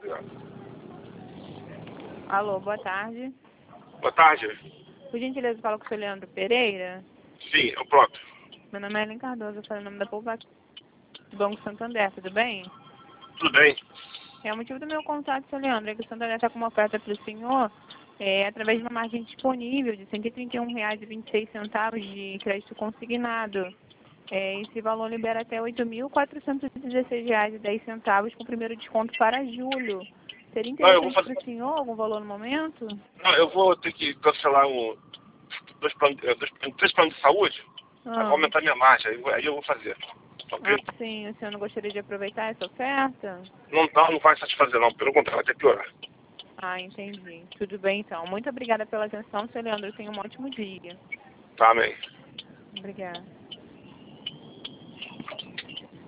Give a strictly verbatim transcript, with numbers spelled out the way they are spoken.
Obrigado. Alô, boa tarde. Boa tarde. Por gentileza, fala com o senhor Leandro Pereira. Sim, é o próprio. Meu nome é Ellen Cardoso, eu falo em nome da Poupa do Banco Santander, tudo bem? Tudo bem? É, o motivo do meu contato, senhor Leandro, é que o Santander está com uma oferta para o senhor, é, através de uma margem disponível de cento e trinta e um reais e vinte e seis centavos de crédito consignado. É, esse valor libera até oito mil quatrocentos e dezesseis reais e dez centavos com o primeiro desconto para julho. Seria Não, eu vou interessante fazer... para o senhor algum valor no momento? Não, eu vou ter que cancelar um... dois planos, eh, dois, três planos de saúde, Ah. vou aumentar minha margem, aí eu vou- aí eu vou fazer. Ok? Ah, sim, o senhor não gostaria de aproveitar essa oferta? Não, não, não vai satisfazer não, pelo contrário, vai até piorar. Ah, entendi. Tudo bem, então. Muito obrigada pela atenção, senhor Leandro. Tenha um ótimo dia. Tá, amém. Obrigada.